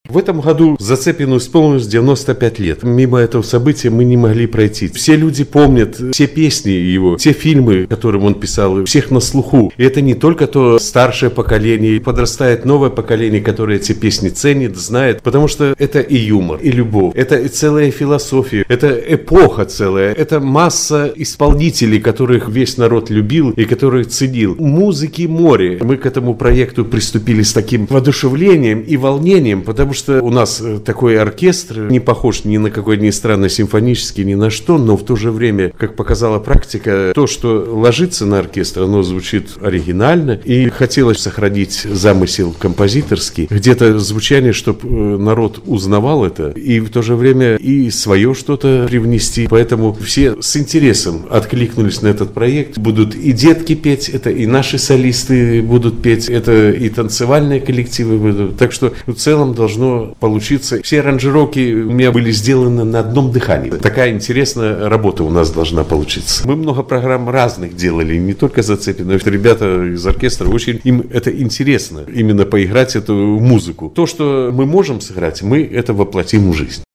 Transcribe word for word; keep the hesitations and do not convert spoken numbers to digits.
В этом году Зацепину исполнилось девяносто пять лет. Мимо этого события мы не могли пройти. Все люди помнят все песни его, все фильмы, которым он писал, всех на слуху. И это не только то старшее поколение, подрастает новое поколение, которое эти песни ценит, знает, потому что это и юмор, и любовь, это и целая философия, это эпоха целая, это масса исполнителей, которых весь народ любил и которых ценил. Музыки море. Мы к этому проекту приступили с таким воодушевлением и волнением, потому что у нас такой оркестр не похож ни на какой ни странно симфонический, ни на что, но в то же время, как показала практика, то, что ложится на оркестр, оно звучит оригинально, и хотелось сохранить замысел композиторский, где-то звучание, чтобы народ узнавал это, и в то же время и свое что-то привнести. Поэтому все с интересом откликнулись на этот проект. Будут и детки петь, это и наши солисты будут петь, это и танцевальные коллективы будут. Так что в целом должно получиться. Все аранжировки у меня были сделаны на одном дыхании. Такая интересная работа у нас должна получиться. Мы много программ разных делали, не только Зацепина. Ребята из оркестра, очень им это интересно, именно поиграть эту музыку. То, что мы можем сыграть, мы это воплотим в жизнь.